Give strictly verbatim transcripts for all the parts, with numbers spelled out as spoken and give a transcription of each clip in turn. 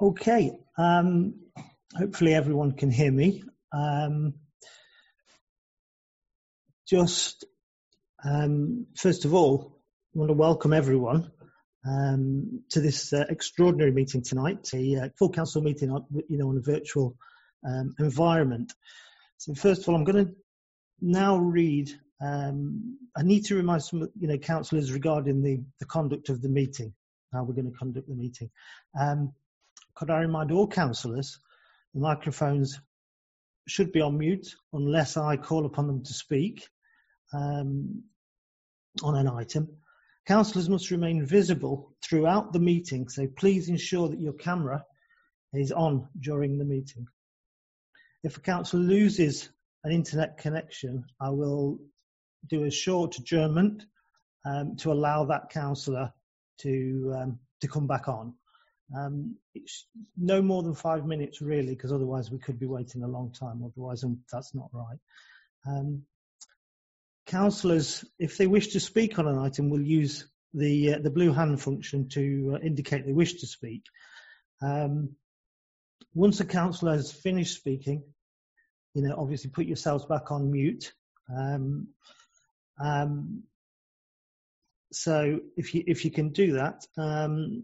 Okay, um, hopefully everyone can hear me. Um, just um, first of all, I want to welcome everyone um, to this uh, extraordinary meeting tonight, a uh, full council meeting, on, you know, in a virtual um, environment. So first of all, I'm going to now read. Um, I need to remind some, you know, councillors regarding the, the conduct of the meeting. How we're going to conduct the meeting. Um, Could I remind all councillors the microphones should be on mute unless I call upon them to speak um, on an item. Councillors must remain visible throughout the meeting, so please ensure that your camera is on during the meeting. If a councillor loses an internet connection, I will do a short adjournment um, to allow that councillor to um, to come back on. Um, it's no more than five minutes really, because otherwise we could be waiting a long time. Otherwise, um, that's not right. Um, councillors, if they wish to speak on an item, will use the uh, the blue hand function to uh, indicate they wish to speak. Um, once a councillor has finished speaking, you know, obviously put yourselves back on mute. Um, um, so if you if you can do that. Um,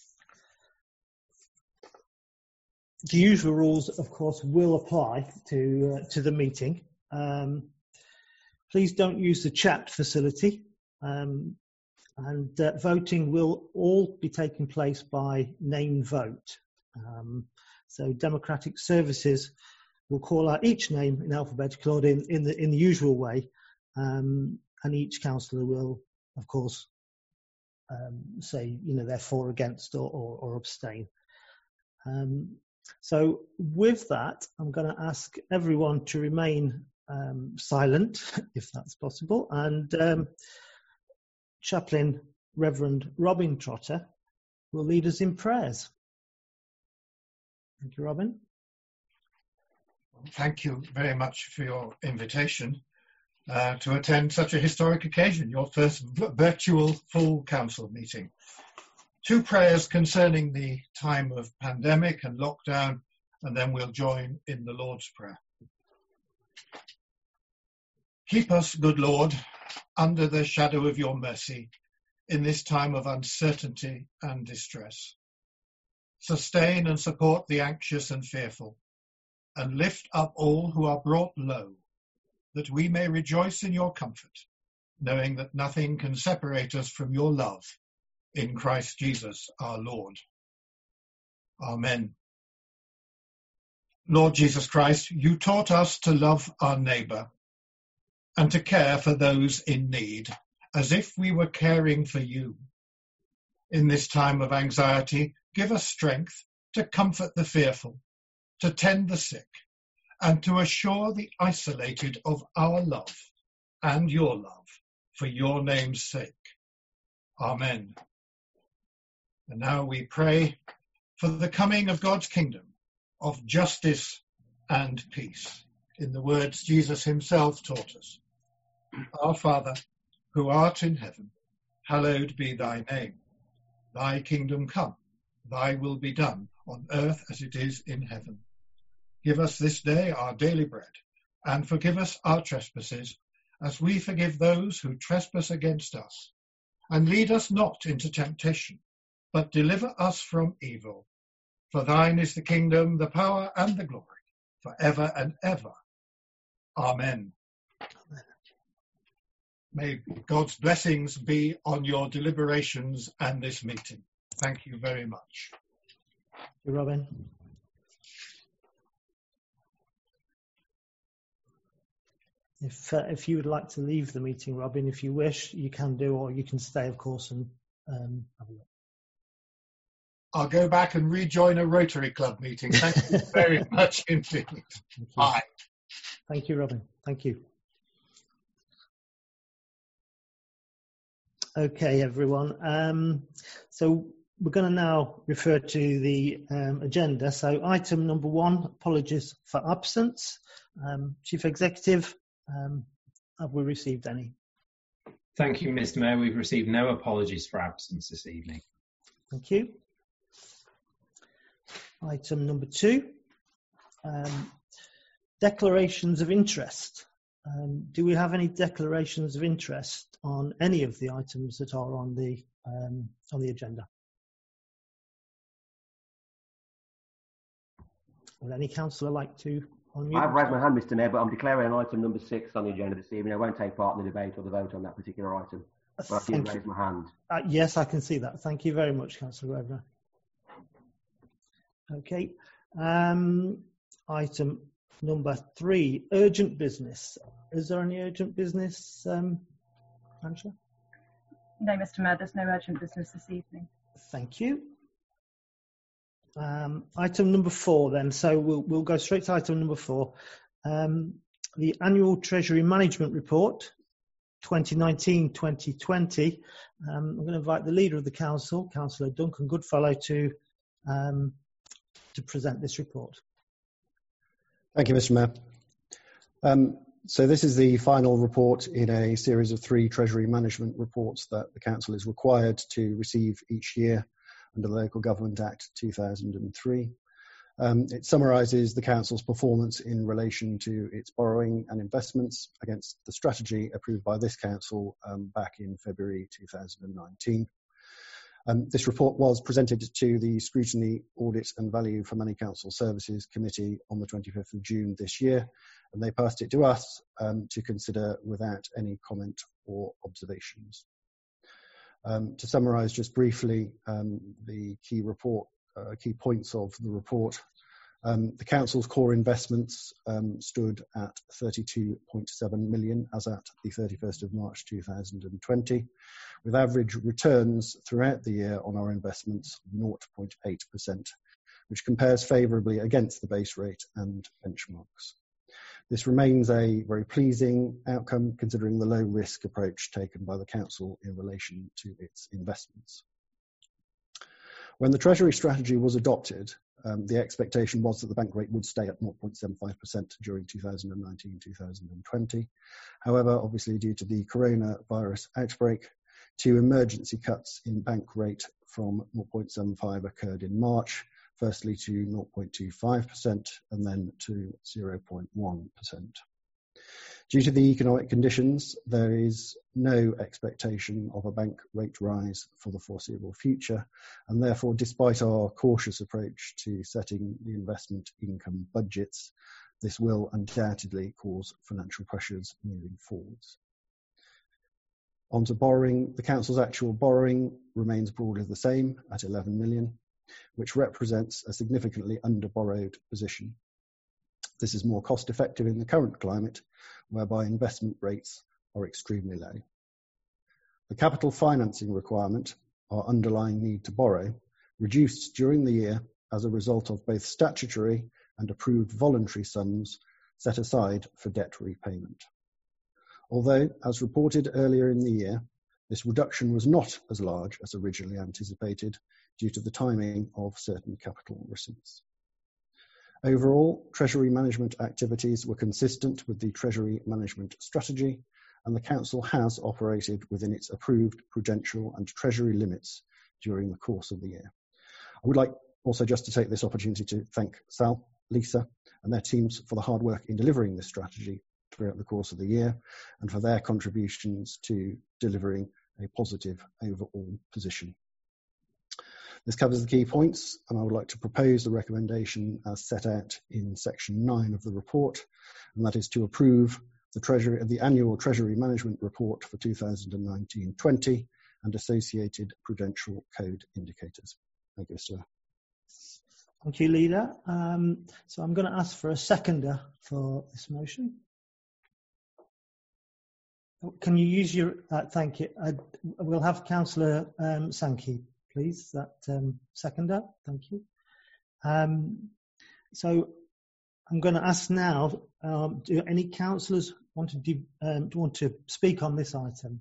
The usual rules, of course, will apply to uh, to the meeting. Um, please don't use the chat facility, um, and uh, voting will all be taking place by name vote. Um, so, Democratic Services will call out each name in alphabetical order in, in the in the usual way, um, and each councillor will, of course, um, say, you know, they're for, against, or, or, or abstain. Um, So with that, I'm going to ask everyone to remain um, silent, if that's possible. And um, Chaplain Reverend Robin Trotter will lead us in prayers. Thank you, Robin. Thank you very much for your invitation uh, to attend such a historic occasion, your first virtual full council meeting. Two prayers concerning the time of pandemic and lockdown, and then we'll join in the Lord's Prayer. Keep us, good Lord, under the shadow of your mercy in this time of uncertainty and distress. Sustain and support the anxious and fearful, and lift up all who are brought low, that we may rejoice in your comfort, knowing that nothing can separate us from your love in Christ Jesus our Lord. Amen. Lord Jesus Christ, you taught us to love our neighbour and to care for those in need, as if we were caring for you. In this time of anxiety, give us strength to comfort the fearful, to tend the sick, and to assure the isolated of our love and your love for your name's sake. Amen. And now we pray for the coming of God's kingdom of justice and peace, in the words Jesus himself taught us. Our Father, who art in heaven, hallowed be thy name. Thy kingdom come, thy will be done on earth as it is in heaven. Give us this day our daily bread, and forgive us our trespasses, as we forgive those who trespass against us. And lead us not into temptation, but deliver us from evil. For thine is the kingdom, the power, and the glory, for ever and ever. Amen. Amen. May God's blessings be on your deliberations and this meeting. Thank you very much. Thank you, Robin. If uh, if you would like to leave the meeting, Robin, if you wish, you can do, or you can stay, of course, and um, have a look. I'll go back and rejoin a Rotary Club meeting. Thank you very much indeed. Bye. Thank you, Robin. Thank you. Okay, everyone. Um, so we're going to now refer to the um, agenda. So item number one, apologies for absence. Um, Chief Executive, um, have we received any? Thank you, Mister Mayor. We've received no apologies for absence this evening. Thank you. Item number two, um, declarations of interest. Um, do we have any declarations of interest on any of the items that are on the um, on the agenda? Would any councillor like to unmute? I've raised my hand, Mister Mayor, but I'm declaring item number six on the agenda this evening. I won't take part in the debate or the vote on that particular item. But I did raise my hand. Uh, yes, I can see that. Thank you very much, Councillor Grosvenor. Okay. Um, item number three, urgent business. Is there any urgent business, um, Angela? No, Mister Mayor, there's no urgent business this evening. Thank you. Um, item number four then, so we'll, we'll go straight to item number four. Um, the annual Treasury Management Report, twenty nineteen twenty twenty. Um, I'm going to invite the Leader of the Council, Councillor Duncan Goodfellow, to, um, to present this report. Thank you, Mister Mayor. Um, so this is the final report in a series of three Treasury Management reports that the Council is required to receive each year under the Local Government Act two thousand three. Um, it summarises the Council's performance in relation to its borrowing and investments against the strategy approved by this Council um, back in February two thousand nineteen. Um, this report was presented to the Scrutiny, Audit and Value for Money Council Services Committee on the twenty-fifth of June this year, and they passed it to us um, to consider without any comment or observations. Um, to summarise just briefly um, the key report, uh, key points of the report, um, the Council's core investments um, stood at thirty-two point seven million as at the thirty-first of March two thousand twenty, with average returns throughout the year on our investments of zero point eight percent, which compares favourably against the base rate and benchmarks. This remains a very pleasing outcome considering the low risk approach taken by the Council in relation to its investments. When the Treasury strategy was adopted, um, the expectation was that the bank rate would stay at zero point seven five percent during two thousand nineteen to two thousand twenty. However, obviously due to the coronavirus outbreak, two emergency cuts in bank rate from zero point seven five occurred in March, firstly to zero point two five percent and then to zero point one percent. Due to the economic conditions, there is no expectation of a bank rate rise for the foreseeable future, and therefore, despite our cautious approach to setting the investment income budgets, this will undoubtedly cause financial pressures moving forwards. On to borrowing, the Council's actual borrowing remains broadly the same at eleven million, which represents a significantly under-borrowed position. This is more cost-effective in the current climate, whereby investment rates are extremely low. The capital financing requirement, our underlying need to borrow, reduced during the year as a result of both statutory and approved voluntary sums set aside for debt repayment. Although, as reported earlier in the year, this reduction was not as large as originally anticipated due to the timing of certain capital receipts. Overall, Treasury management activities were consistent with the Treasury management strategy, and the Council has operated within its approved prudential and Treasury limits during the course of the year. I would like also just to take this opportunity to thank Sal, Lisa, and their teams for the hard work in delivering this strategy throughout the course of the year and for their contributions to delivering a positive overall position. This covers the key points, and I would like to propose the recommendation as set out in section nine of the report, and that is to approve the, Treasury, the annual Treasury Management Report for two thousand nineteen twenty and associated prudential code indicators. Thank you, Mister Mayor. Thank you, Leader. Um, so I'm going to ask for a seconder for this motion. Can you use your, uh, thank you. Uh, we'll have Councillor um, Sankey, please, that um, seconder. Thank you. Um, so I'm going to ask now, um, do any councillors want to, do, um, want to speak on this item?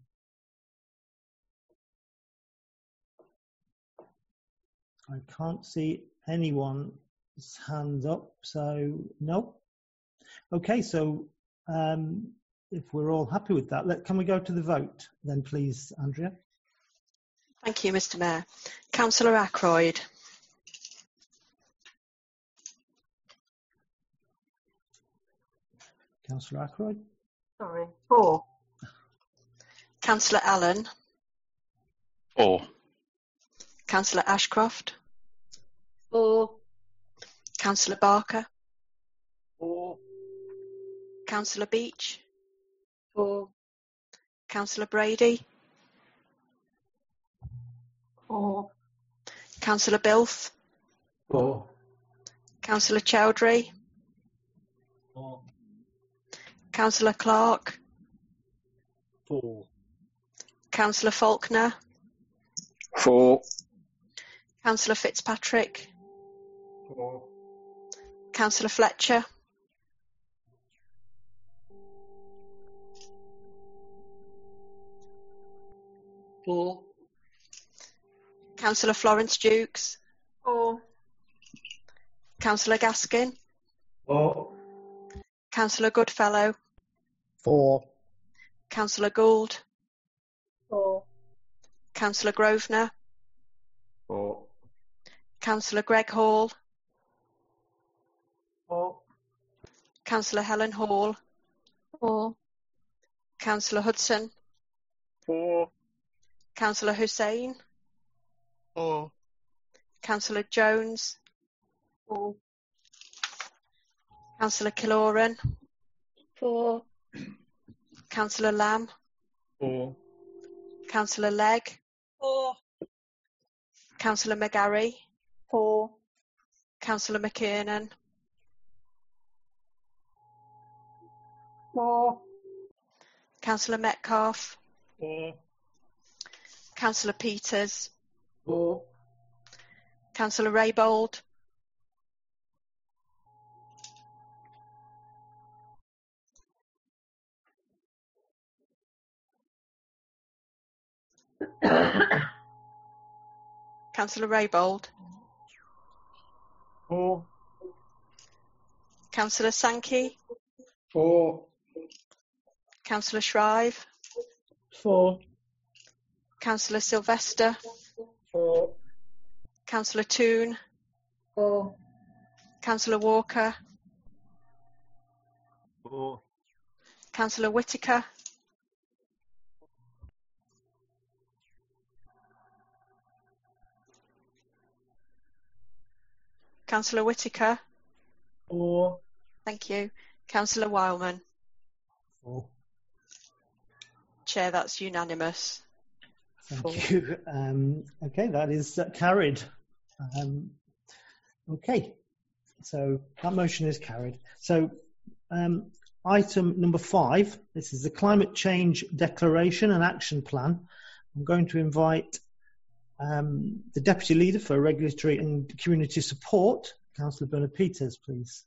I can't see anyone's hand up, so no. Okay, so um, if we're all happy with that, let, can we go to the vote then, please, Andrea? Thank you, Mister Mayor. Councillor Ackroyd. Councillor Ackroyd? Sorry. Four. Councillor Allen? Four. Councillor Ashcroft? Four. Councillor Barker? Four. Councillor Beach? Four. Councillor Brady? Four. Councillor Bilth? Four. Councillor Chowdhury? Four. Councillor Clark? Four. Councillor Faulkner? Four. Councillor Fitzpatrick? Four. Councillor Fletcher? Four. Councillor Florence Dukes? Four. Councillor Gaskin? Four. Councillor Goodfellow? Four. Councillor Gould? Four. Councillor Grosvenor? Four. Councillor Greg Hall? Four. Councillor Helen Hall? Four. Councillor Hudson? Four. Councillor Hussain? Four. Councillor Jones? Four. Councillor Killoran? Four. Councillor Lamb? Four. Councillor Legg? Four. Councillor McGarry? Four. Councillor McKiernan? Four. Councillor Metcalfe? Four. Councillor Peters? Four. Councillor Raybould? Councillor Raybould? Four. Councillor Sankey? Four. Councillor Shrive? Four. Councillor Sylvester? Four. Councillor Toon? Four. Councillor Walker? Four. Councillor Whitaker? Councillor Whitaker? Four. Thank you. Councillor Wildman? Four. Chair, that's unanimous. Thank Four. you. Um, okay, that is uh, carried. Um, okay, so that motion is carried. So um, item number five, this is the Climate Change Declaration and Action Plan. I'm going to invite um, the Deputy Leader for Regulatory and Community Support, Councillor Bernard Peters, please.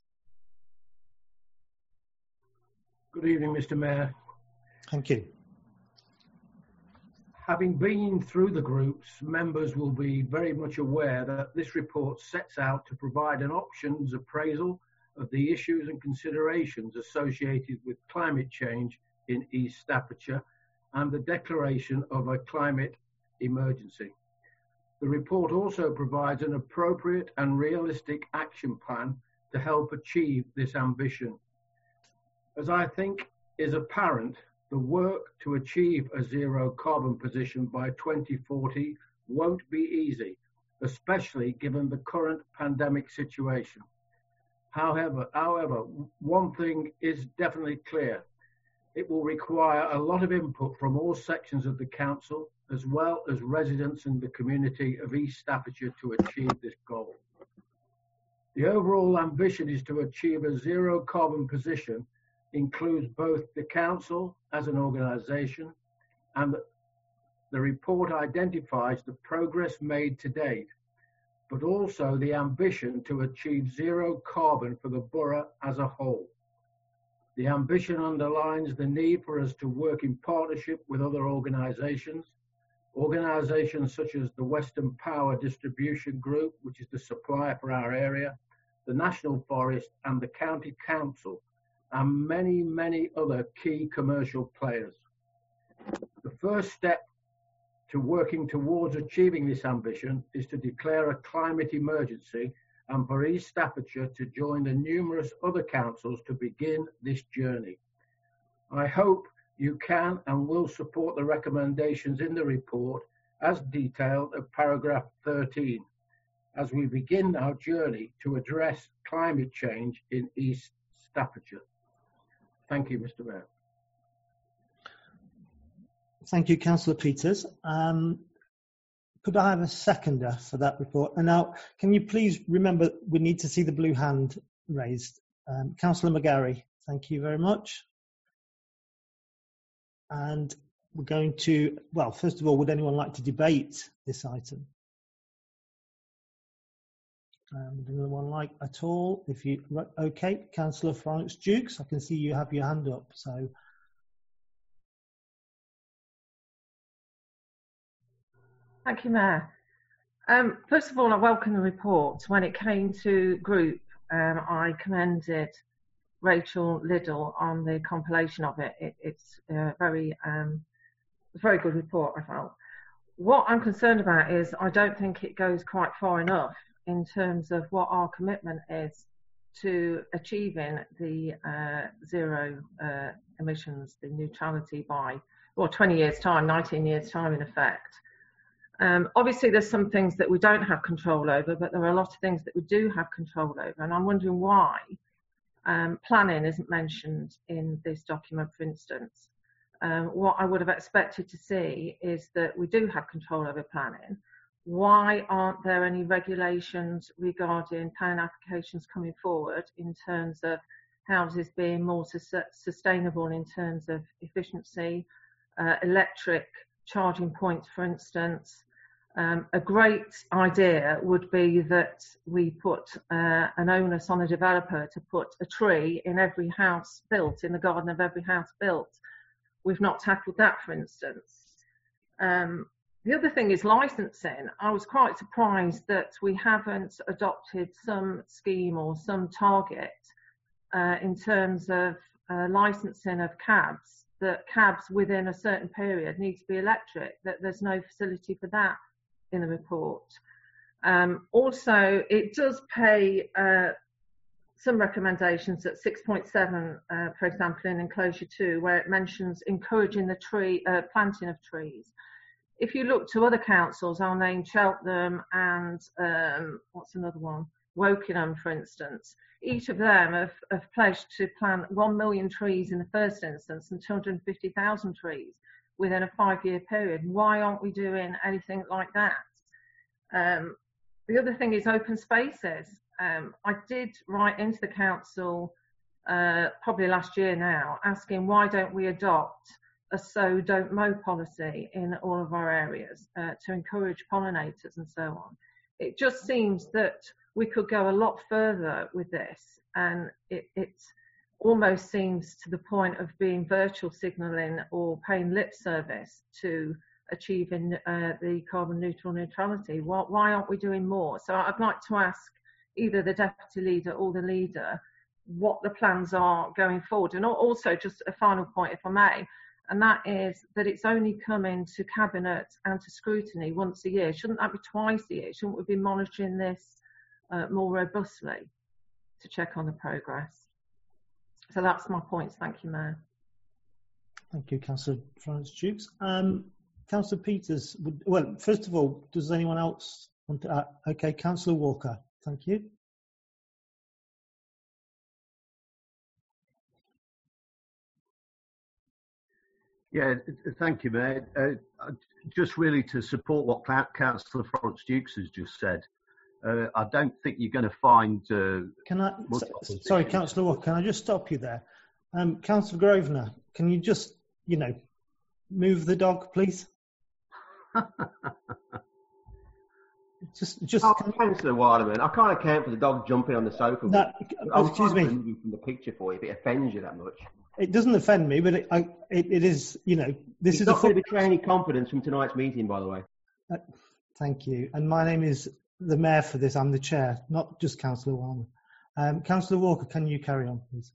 Good evening, Mister Mayor. Thank you. Having been through the groups, members will be very much aware that this report sets out to provide an options appraisal of the issues and considerations associated with climate change in East Staffordshire and the declaration of a climate emergency. The report also provides an appropriate and realistic action plan to help achieve this ambition. As I think is apparent, the work to achieve a zero carbon position by twenty forty won't be easy, especially given the current pandemic situation. However, however, one thing is definitely clear. It will require a lot of input from all sections of the council, as well as residents in the community of East Staffordshire to achieve this goal. The overall ambition is to achieve a zero carbon position includes both the council as an organisation, and the report identifies the progress made to date, but also the ambition to achieve zero carbon for the borough as a whole. The ambition underlines the need for us to work in partnership with other organisations, organisations such as the Western Power Distribution Group, which is the supplier for our area, the National Forest and the County Council, and many, many other key commercial players. The first step to working towards achieving this ambition is to declare a climate emergency and for East Staffordshire to join the numerous other councils to begin this journey. I hope you can and will support the recommendations in the report as detailed at paragraph thirteen, as we begin our journey to address climate change in East Staffordshire. Thank you, Mister Mayor. Thank you, Councillor Peters. Um, could I have a seconder for that report? And now, can you please remember we need to see the blue hand raised? Um, Councillor McGarry, thank you very much. And we're going to, well, first of all, would anyone like to debate this item? Um, would anyone like at all? If you, okay, Councillor Florence Dukes, I can see you have your hand up, so. Thank you, Mayor. Um, first of all, I welcome the report. When it came to group, um, I commended Rachel Liddell on the compilation of it. it it's a very, um, a very good report, I felt. What I'm concerned about is I don't think it goes quite far enough in terms of what our commitment is to achieving the uh, zero uh, emissions, the neutrality by, well, twenty years time, nineteen years time in effect. Um, obviously, there's some things that we don't have control over, but there are a lot of things that we do have control over. And I'm wondering why um, planning isn't mentioned in this document, for instance. Um, what I would have expected to see is that we do have control over planning. Why aren't there any regulations regarding planning applications coming forward in terms of houses being more su- sustainable in terms of efficiency, uh, electric charging points, for instance? Um, a great idea would be that we put uh, an onus on a developer to put a tree in every house built, in the garden of every house built. We've not tackled that, for instance. Um, the other thing is licensing. I was quite surprised that we haven't adopted some scheme or some target uh, in terms of uh, licensing of cabs, that cabs within a certain period need to be electric, that there's no facility for that in the report. Um, also, it does pay uh, some recommendations at six point seven, uh, for example, in enclosure two, where it mentions encouraging the tree uh, planting of trees. If you look to other councils, I'll name Cheltenham and um, what's another one? Wokingham, for instance. Each of them have, have pledged to plant one million trees in the first instance and two hundred fifty thousand trees within a five-year period. Why aren't we doing anything like that? Um, the other thing is open spaces. Um, I did write into the council uh, probably last year now, asking why don't we adopt a sow don't mow policy in all of our areas uh, to encourage pollinators and so on. It just seems that we could go a lot further with this, and it, it almost seems to the point of being virtual signalling or paying lip service to achieving uh, the carbon neutral neutrality. Why, why aren't we doing more? So I'd like to ask either the deputy leader or the leader what the plans are going forward. And also just a final point, if I may, and that is that it's only coming to cabinet and to scrutiny once a year. Shouldn't that be twice a year? Shouldn't we be monitoring this uh, more robustly to check on the progress? So that's my points. Thank you, Mayor. Thank you, Councillor Florence Dukes. Um, Councillor Peters, would, well, first of all, does anyone else want to? Uh, okay, Councillor Walker, thank you. Yeah, thank you, Mayor. Uh, just really to support what Councillor Florence Dukes has just said, uh, I don't think you're going to find. Uh, can I? So, sorry, Councillor Walker, can I just stop you there? Um, Councillor Grosvenor, can you just, you know, move the dog, please? just, just. Oh, Councillor Wileman, I can't account for the dog jumping on the sofa. No, I was excuse me. From the picture for you, if it offends you that much. It doesn't offend me, but it, I, it, it is, you know, this He's is not a. going to betray any confidence from tonight's meeting, by the way. Uh, thank you. And my name is the Mayor for this. I'm the Chair, not just Councillor Wileman. Um, Councillor Walker, can you carry on, please?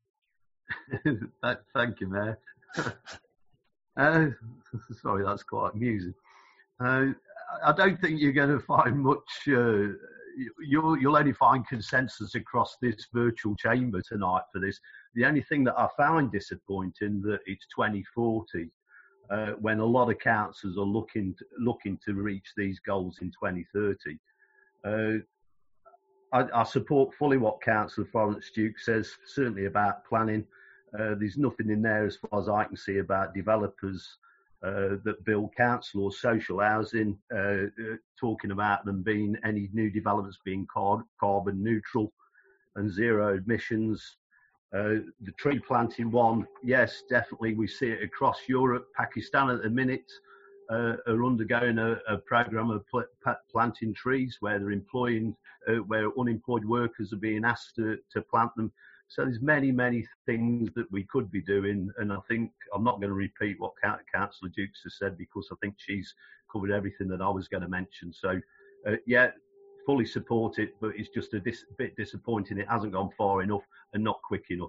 Thank you, Mayor. uh, sorry, that's quite amusing. Uh, I don't think you're going to find much, uh, you'll, you'll only find consensus across this virtual chamber tonight for this. The only thing that I find disappointing that it's twenty forty, uh, when a lot of councils are looking to, looking to reach these goals in twenty thirty. Uh, I, I support fully what Councillor Florence Duke says, certainly about planning. Uh, there's nothing in there as far as I can see about developers uh, that build council or social housing, uh, uh, talking about them being any new developments being car carbon neutral and zero emissions. Uh, the tree planting one, yes, definitely we see it across Europe. Pakistan at the minute uh, are undergoing a, a program of pl planting trees where they're employing, uh, where unemployed workers are being asked to, to plant them. So there's many, many things that we could be doing, and I think I'm not going to repeat what Councillor Dukes has said because I think she's covered everything that I was going to mention. So, uh, yeah, fully support it, but it's just a dis bit disappointing it hasn't gone far enough and not quick enough.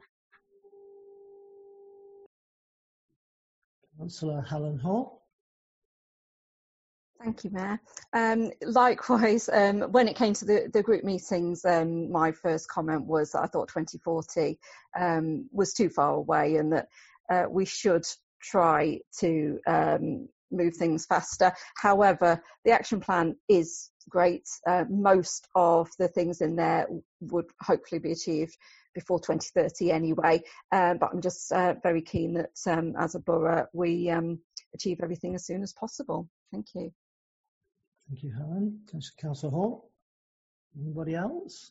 Councillor Helen Hall. Thank you, Mayor. Um, likewise, um, when it came to the, the group meetings, um, my first comment was that I thought twenty forty um, was too far away and that uh, we should try to um, move things faster. However, the action plan is great. Uh, most of the things in there would hopefully be achieved before twenty thirty anyway, uh, but I'm just uh, very keen that um, as a borough we um, achieve everything as soon as possible. Thank you. Thank you, Helen. Councillor Hall. Anybody else?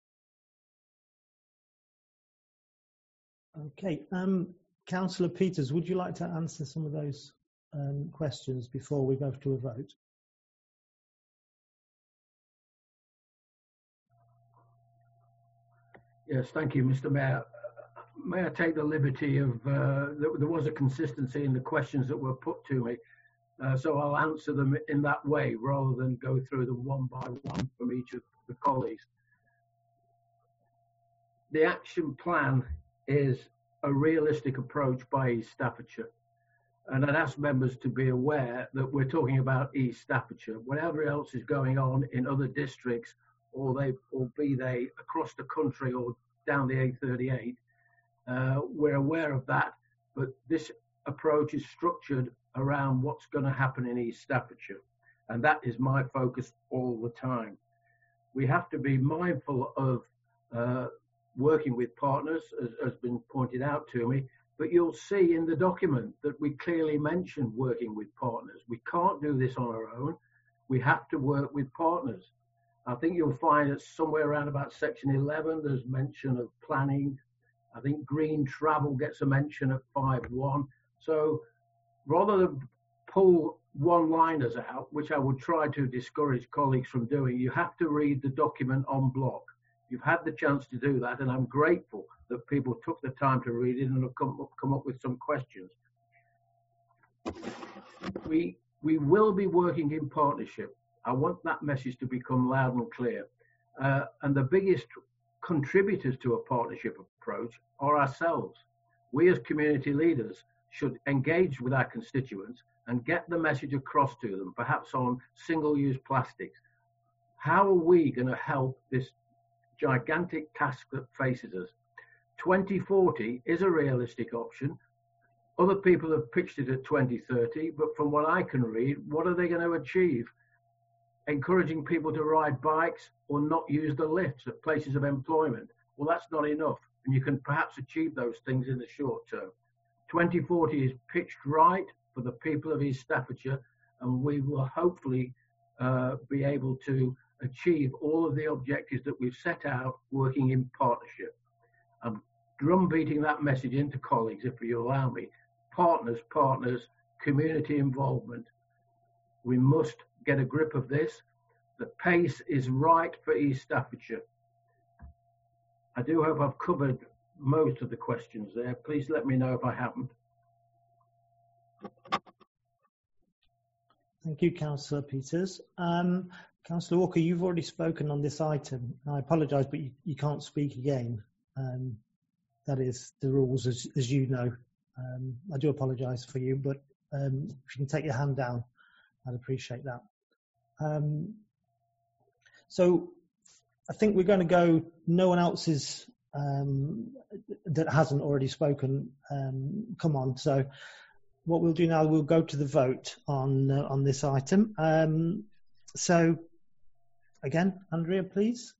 Okay. Um, Councillor Peters, would you like to answer some of those um, questions before we go to a vote? Yes, thank you, Mister Mayor. May I take the liberty of, uh, there was a consistency in the questions that were put to me. Uh, so I'll answer them in that way rather than go through them one by one from each of the colleagues. The action plan is a realistic approach by East Staffordshire. And I'd ask members to be aware that we're talking about East Staffordshire. Whatever else is going on in other districts, or they, or be they across the country or down the A thirty-eight, uh, we're aware of that. But this approach is structured around what's going to happen in East Staffordshire, and that is my focus all the time. We have to be mindful of uh, working with partners, as has been pointed out to me, but you'll see in the document that we clearly mention working with partners. We can't do this on our own. We have to work with partners. I think you'll find that somewhere around about section eleven, there's mention of planning. I think green travel gets a mention at five one. So rather than pull one-liners out, which I would try to discourage colleagues from doing, you have to read the document en bloc. You've had the chance to do that, and I'm grateful that people took the time to read it and have come up, come up with some questions. We, we will be working in partnership. I want that message to become loud and clear. Uh, and the biggest contributors to a partnership approach are ourselves. We as community leaders should engage with our constituents and get the message across to them, perhaps on single-use plastics. How are we going to help this gigantic task that faces us? twenty forty is a realistic option. Other people have pitched it at twenty thirty, but from what I can read, what are they going to achieve? Encouraging people to ride bikes or not use the lifts at places of employment. Well, that's not enough, and you can perhaps achieve those things in the short term. twenty forty is pitched right for the people of East Staffordshire, and we will hopefully uh, be able to achieve all of the objectives that we've set out working in partnership. I'm drum beating that message into colleagues, if you allow me. Partners, partners, community involvement. We must get a grip of this. The pace is right for East Staffordshire. I do hope I've covered most of the questions there. Please let me know if I haven't. Thank you, Councillor Peters. Um, Councillor Walker, you've already spoken on this item. I apologise, but you, you can't speak again. Um, that is the rules, as, as you know. Um, I do apologise for you, but um, if you can take your hand down, I'd appreciate that. Um, so I think we're going to go, no one else is, um, that hasn't already spoken, um, come on. So what we'll do now, we'll go to the vote on uh, on this item. Um, so again, Andrea, please.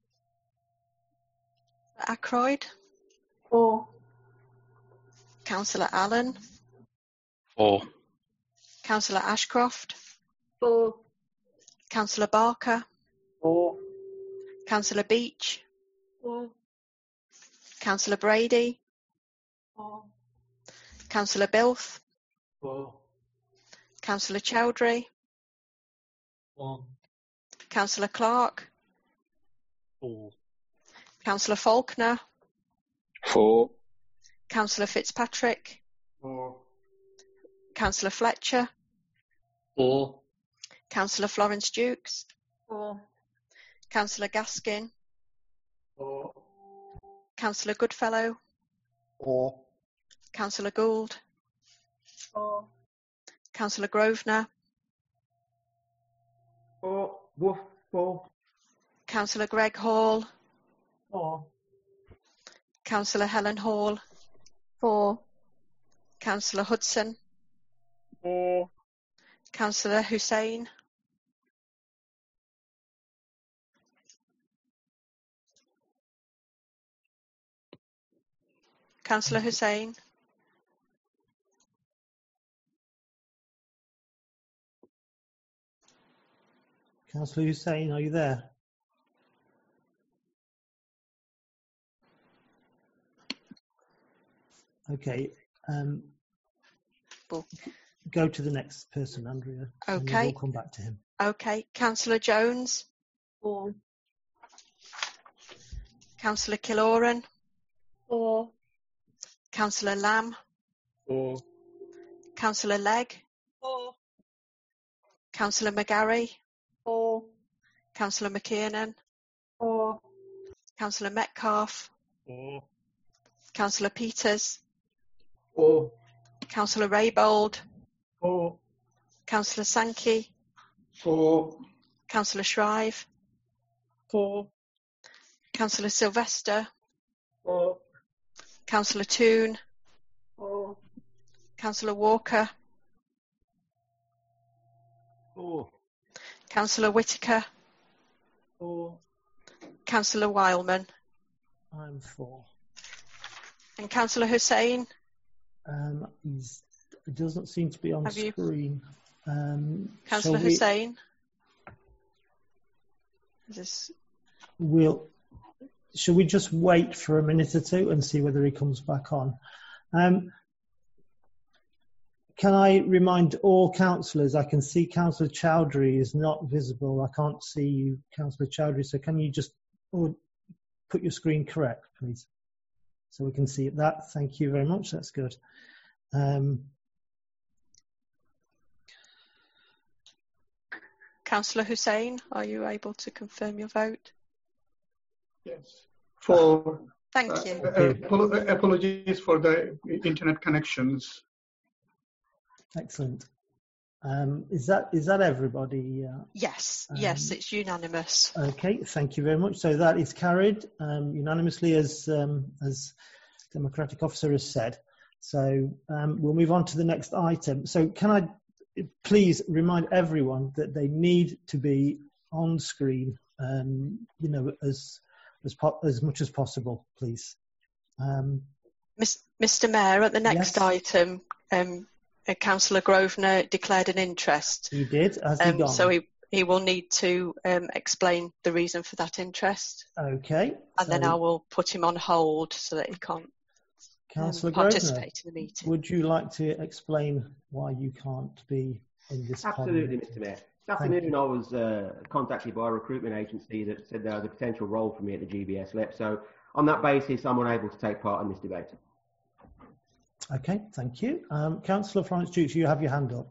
Ackroyd. Four. Councillor Allen. Four. Councillor Ashcroft. Four. Councillor Barker. Four. Councillor Beach. Four. Councillor Brady. Four. Councillor Bilth. Four. Councillor Chowdhury. One. Councillor Clark. Four. Councillor Faulkner. Four. Councillor Fitzpatrick. Four. Councillor Fletcher. Four. Councillor Florence Dukes. Four. Councillor Gaskin. Four. Councillor Goodfellow. Four. Councillor Gould. Four. Councillor Grosvenor. Four. Woof. Four. Councillor Greg Hall. Four. Councillor Helen Hall. Four. Councillor Hudson. Four. Councillor Hussain. Councillor Hussain. Councillor Hussain, are you there? Okay. Um, Well, go to the next person, Andrea. and Okay. We'll come back to him. Okay. Councillor Jones. Four. Councillor Killoran. Four. Councillor Lamb. Four. Councillor Legg. Four. Councillor McGarry. Four. Councillor McKiernan. Four. Councillor Metcalfe. Four. Councillor Peters. Four. Councillor Raybould. Four. Councillor Sankey. Four. Councillor Shrive. Four. Councillor Sylvester. Four. Councillor Toon. Four. Councillor Walker. Four. Councillor Whitaker. Four. Councillor Wileman. I'm for. And Councillor Hussain. Um, he's, it doesn't seem to be on Have you- screen. Um, Councillor shall we- Hussain. Is this... We'll, shall we just wait for a minute or two and see whether he comes back on? Um, can I remind all councillors, I can see Councillor Chowdhury is not visible. I can't see you, Councillor Chowdhury, so can you just or put your screen correct, please? So we can see that. Thank you very much. That's good. Um, Councillor Hussain, are you able to confirm your vote? Yes. For Thank uh, you. uh, apolo- apologies for the internet connections. excellent. Um, is that is that everybody? Uh, Yes, yes, Um, it's unanimous. Okay, thank you very much. So that is carried um, unanimously, as um, as Democratic Officer has said. So um, we'll move on to the next item. So can I please remind everyone that they need to be on screen, um, you know, as as po- as much as possible, please. Um, Mis- Mister Mayor, at the next Yes. item, um, uh, Councillor Grosvenor declared an interest. he did, has he Um, gone? so he, he will need to um, explain the reason for that interest. Okay. And then so I will put him on hold so that he can't um, Councillor Grosvenor, participate in the meeting. would you like to explain why you can't be in this Absolutely, parliament? Mister Mayor. This Thank afternoon you. I was uh, contacted by a recruitment agency that said there was a potential role for me at the G B S L E P. So on that basis, I'm unable to take part in this debate. Okay, thank you. Um, Councillor Florence Dukes, you have your hand up.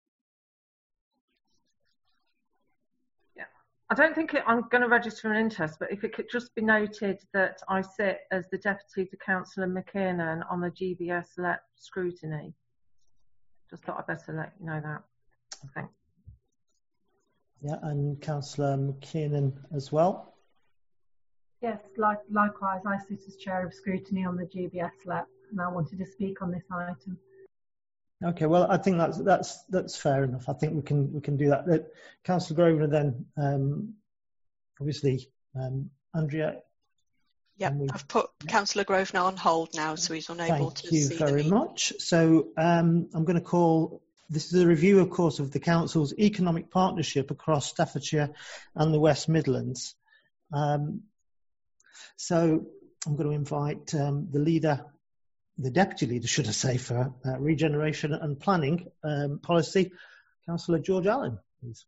I don't think it, I'm going to register an interest, but if it could just be noted that I sit as the Deputy to Councillor McKiernan on the G B S L E P scrutiny. Just thought I'd better let you know that. Thanks. Yeah, and Councillor McKiernan as well. Yes, like, likewise, I sit as Chair of Scrutiny on the G B S L E P, and I wanted to speak on this item. Okay, well, I think that's that's that's fair enough. I think we can we can do that. Uh, Councillor Grosvenor, then, um, obviously, um, Andrea. Yep, we... I've put Councillor Grosvenor on hold now, so he's unable Thank to see you very the much. So um, I'm going to call. This is a review, of course, of the Council's economic partnership across Staffordshire and the West Midlands. Um, so I'm going to invite um, the leader, the deputy leader, should I say, for uh, regeneration and planning um, policy, Councillor George Allen, please.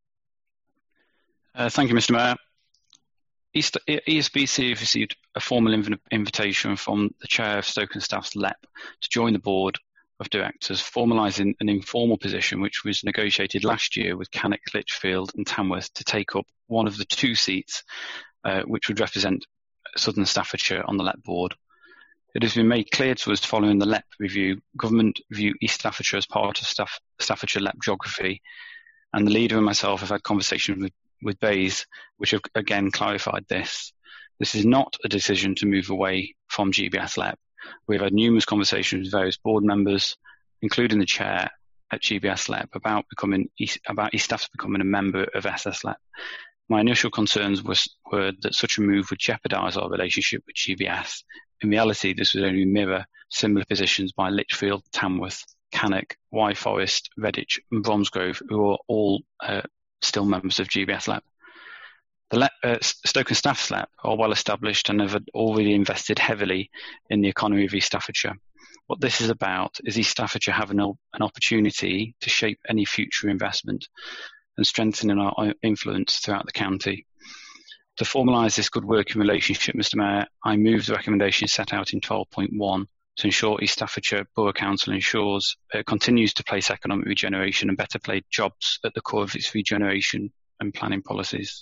Uh, thank you, Mister Mayor. E S B C have received a formal inv invitation from the Chair of Stoke and Staff's L E P to join the Board of Directors, formalising an informal position which was negotiated last year with Cannock, Lichfield and Tamworth to take up one of the two seats uh, which would represent Southern Staffordshire on the L E P Board. It has been made clear to us following the L E P review, government view East Staffordshire as part of Staff, Staffordshire L E P geography, and the leader and myself have had conversations with, with Bays, which have again clarified this. This is not a decision to move away from G B S L E P. We've had numerous conversations with various board members, including the chair at G B S L E P, about becoming East, about East Staffs becoming a member of S S L E P. My initial concerns was, were that such a move would jeopardise our relationship with G B S. In reality, this would only mirror similar positions by Lichfield, Tamworth, Cannock, Wye Forest, Redditch and Bromsgrove, who are all uh, still members of G B S L E P. The Le uh, Stoke and Staff's L E P are well established and have already invested heavily in the economy of East Staffordshire. What this is about is East Staffordshire having an, an opportunity to shape any future investment and strengthening our influence throughout the county. To formalise this good working relationship, Mister Mayor, I move the recommendation set out in twelve point one to ensure East Staffordshire Borough Council ensures uh, continues to place economic regeneration and better paid jobs at the core of its regeneration and planning policies.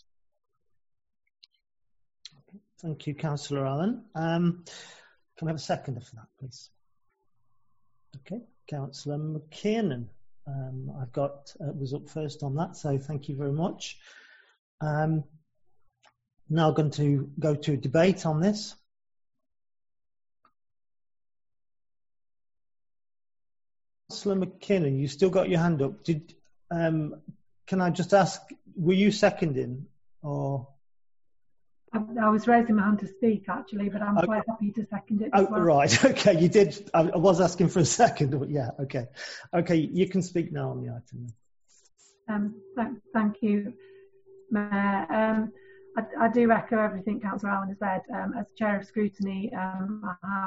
Thank you, Councillor Allen. Um, can we have a seconder for that, please? Okay, Councillor McKiernan. Um, I've got uh, was up first on that, so thank you very much. Um, now going to go to debate on this. Councillor McKinnon, you still got your hand up. Did um, can I just ask, were you seconding or? I, I was raising my hand to speak actually, but I'm okay. quite happy to second it. Oh, as well. right. Okay, you did. I, I was asking for a second, but yeah. Okay. Okay, you can speak now on the item. Um, th thank you, Mayor. Um, I, I do echo everything Councillor Allen has said. Um, as Chair of Scrutiny, um, I have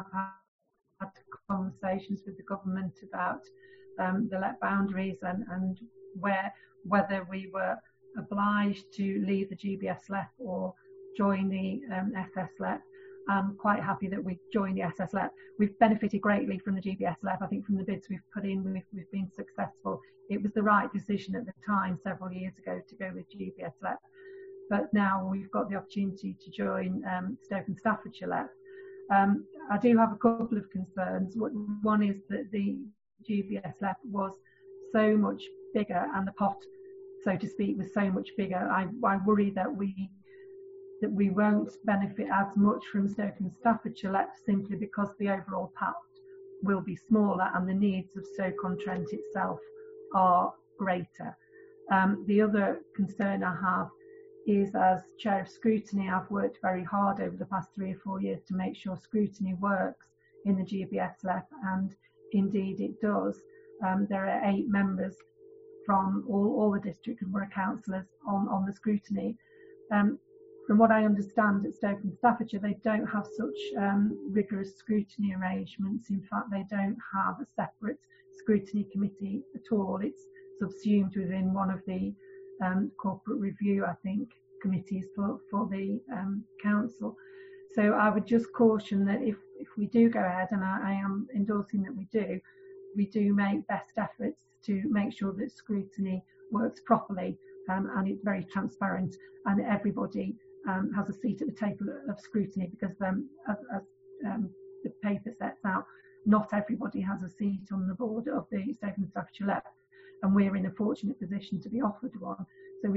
had conversations with the government about um, the L E P boundaries and, and where whether we were obliged to leave the G B S L E P or join the um, S S L E P. I'm quite happy that we joined the S S L E P. We've benefited greatly from the G B S L E P. I think from the bids we've put in, we've, we've been successful. It was the right decision at the time, several years ago, to go with G B S L E P. But now we've got the opportunity to join um, Stoke and Staffordshire L E P. Um, I do have a couple of concerns. One is that the G B S L E P was so much bigger, and the pot, so to speak, was so much bigger. I, I worry that we that we won't benefit as much from Stoke and Staffordshire L E P simply because the overall pot will be smaller and the needs of Stoke-on-Trent itself are greater. Um, the other concern I have is, as Chair of Scrutiny, I've worked very hard over the past three or four years to make sure scrutiny works in the G B S L E P, and indeed it does. Um, there are eight members from all, all the district and borough councillors on, on the scrutiny. Um, from what I understand at Stoke and Staffordshire, they don't have such um, rigorous scrutiny arrangements. In fact, they don't have a separate scrutiny committee at all. It's subsumed within one of the um, corporate review, I think, committees for, for the um, council. So I would just caution that if, if we do go ahead, and I, I am endorsing that we do, we do make best efforts to make sure that scrutiny works properly um, and it's very transparent, and everybody um, has a seat at the table of scrutiny, because um, as, as um, the paper sets out, not everybody has a seat on the board of the Stoke and Staffordshire L E P, and we're in a fortunate position to be offered one. So we should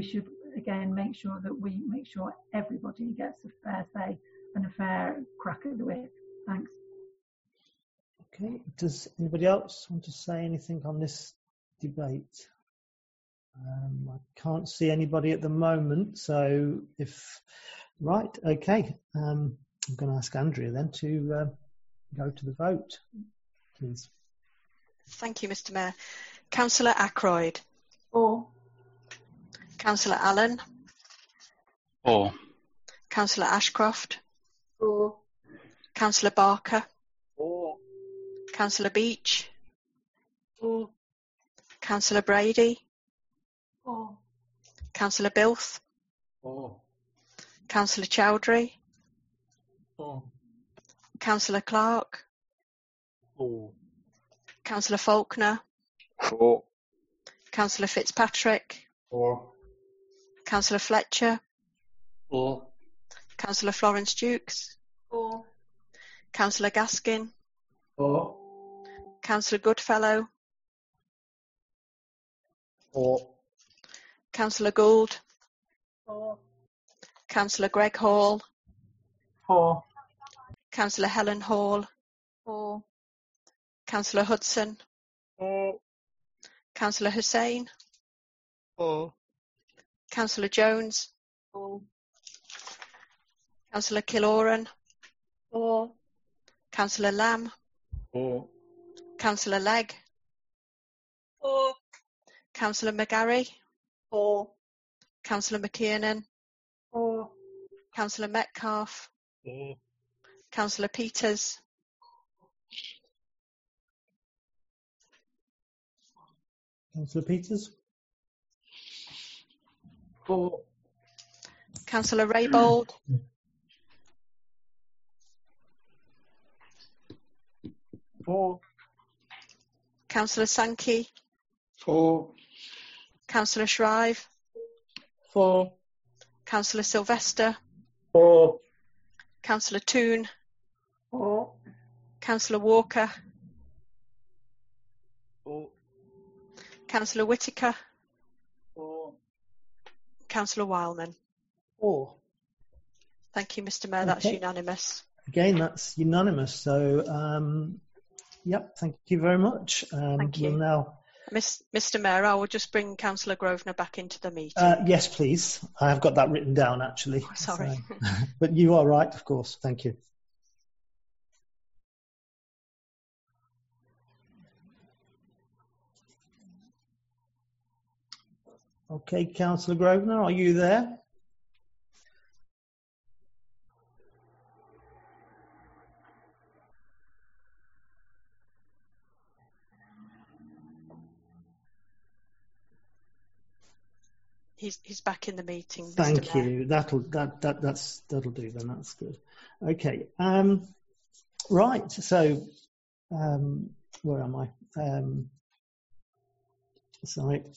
again, make sure that we make sure everybody gets a fair say and a fair crack at the whip. Thanks. Okay, does anybody else want to say anything on this debate? Um, I can't see anybody at the moment, so if, right, okay. Um, I'm going to ask Andrea then to uh, go to the vote, please. Thank you, Mister Mayor. Councillor Ackroyd. For. Councillor Allen. For. Councillor Ashcroft. For. Councillor Barker. For. Councillor Beach. For. Councillor Brady. For. Councillor Bilth. For. Councillor Chowdhury. For. Councillor Clark. For. Councillor Faulkner. For. Councillor Fitzpatrick. For. Councillor Fletcher. For. Councillor Florence Dukes. For. Councillor Gaskin. For. Councillor Goodfellow. For. Councillor Gould. For. Councillor Greg Hall. For. Councillor Helen Hall. For. Councillor Hudson. For. Councillor Hussain. For. Councillor Jones. For. Councillor Killoran. For. Councillor Lamb. For. Councillor Legg. For. Councillor McGarry. For. Councillor McKiernan. For. Councillor Metcalfe. For. Councillor Peters. Councillor Peters? For. Councillor Raybould. For. Councillor Sankey. For. Councillor Shrive. For. Councillor Sylvester. For. Councillor Toon. For. Councillor Walker. For. Councillor Whitaker. For. Councillor Wildman. For. Thank you, Mister Mayor. That's Okay. unanimous. Again, that's unanimous. So, um, yep, thank you very much. Um, Thank you. We'll now, Miss, Mister Mayor, I will just bring Councillor Grosvenor back into the meeting. uh, yes, please. I have got that written down, actually. Oh, sorry. So, but you are right, of course. Thank you. Okay, Councillor Grosvenor, are you there? He's he's back in the meeting. Thank Mister Mayor. you. That'll that that that's that'll do then. That's good. Okay. Um, right. So, um, where am I? Um, sorry,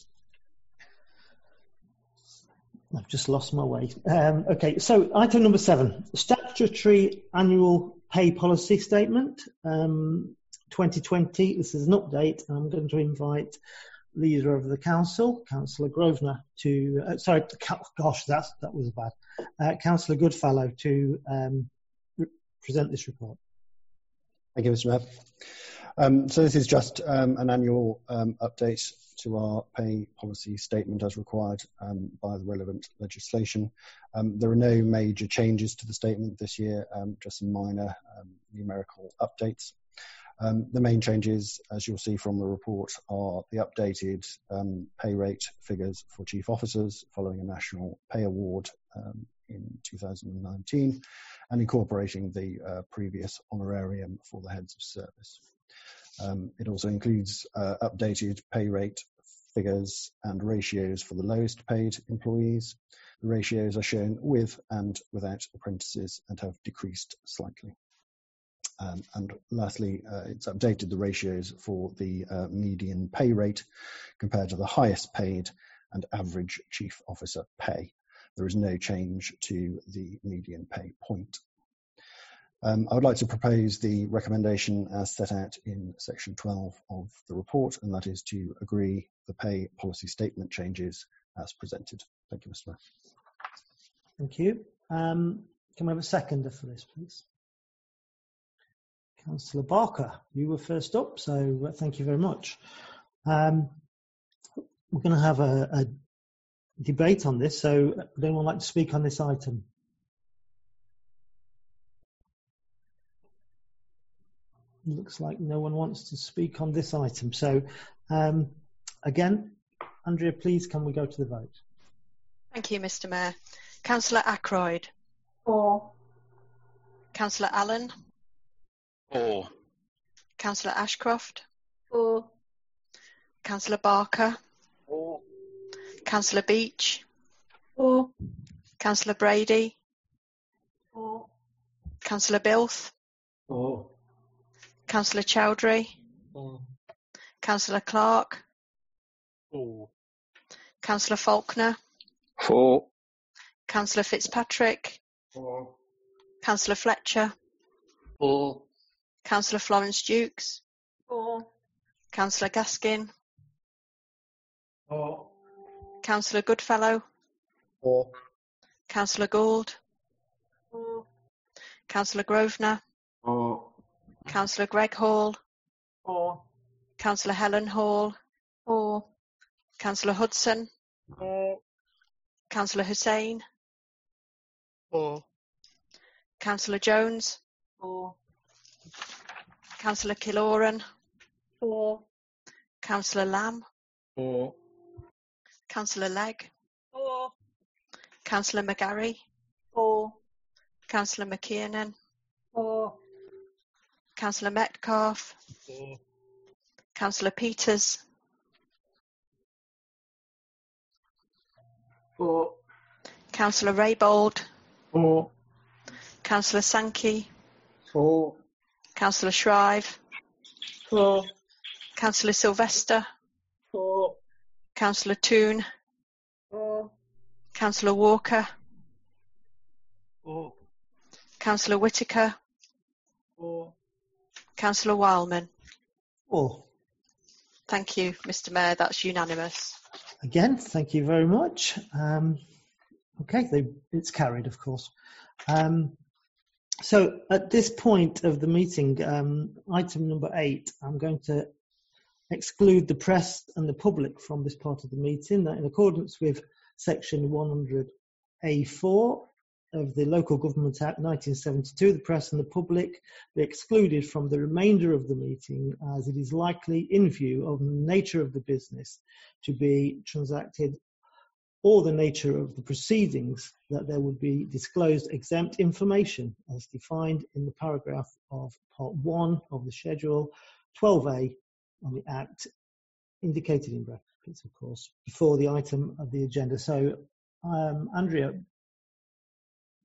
I've just lost my way. Um, okay. So, item number seven: statutory annual pay policy statement, um, twenty twenty. This is an update. I'm going to invite leader of the council, Councillor Grosvenor, to uh, sorry, gosh, that's that was bad. Uh, Councillor Goodfellow to um, re- present this report. Thank you, Mister Mayor. Um, so this is just um, an annual um, update to our pay policy statement as required um, by the relevant legislation. Um, there are no major changes to the statement this year, um, just some minor um, numerical updates. Um, the main changes, as you'll see from the report, are the updated um, pay rate figures for chief officers following a national pay award um, in two thousand nineteen and incorporating the uh, previous honorarium for the heads of service. Um, it also includes uh, updated pay rate figures and ratios for the lowest paid employees. The ratios are shown with and without apprentices and have decreased slightly. Um, and lastly, uh, it's updated the ratios for the uh, median pay rate compared to the highest paid and average chief officer pay. There is no change to the median pay point. Um, I would like to propose the recommendation as set out in section twelve of the report, and that is to agree the pay policy statement changes as presented. Thank you, Mister Mayor. Thank you. Um, can we have a seconder for this, please? Councillor Barker, you were first up, so thank you very much. Um, we're going to have a, a debate on this, so would anyone like to speak on this item? Looks like no one wants to speak on this item. So um, again, Andrea, please can we go to the vote? Thank you, Mister Mayor. Councillor Ackroyd. For. Councillor Allen. For. Councillor Ashcroft. For. Councillor Barker. For. Councillor Beach. For. Councillor Brady. For. Councillor Bilth. For. Councillor Chowdhury. For. Councillor Clark. For. Councillor Faulkner. For. Councillor Fitzpatrick. For. Councillor Fletcher. For. Councillor Florence Dukes. For. Councillor Gaskin. For. Councillor Goodfellow. For. Councillor Gould. For. Councillor Grosvenor. For. Councillor Greg Hall. For. Councillor Helen Hall. For. Councillor Hudson. For. Councillor Hussain. For. Councillor Jones. For. Councillor Killoran. For. Councillor Lamb. For. Councillor Legg. For. Councillor McGarry. For. Councillor McKiernan. For. Councillor Metcalfe. For. Councillor Peters. For. Councillor Raybould. For. Councillor Sankey. For. Councillor Shrive. For. Councillor Sylvester. For. Councillor Toon. For. Councillor Walker. For. Councillor Whitaker. For. Councillor Wildman. For. Thank you, Mister Mayor. That's unanimous. Again, thank you very much. Um, okay, they, it's carried, of course. Um, so at this point of the meeting, um, item number eight, I'm going to exclude the press and the public from this part of the meeting. That in accordance with section one hundred A four of the Local Government Act nineteen seventy-two, the press and the public be excluded from the remainder of the meeting as it is likely, in view of the nature of the business to be transacted or the nature of the proceedings, that there would be disclosed exempt information as defined in the paragraph of part one of the schedule twelve A on the Act, indicated in brackets, of course, before the item of the agenda. So, um, Andrea,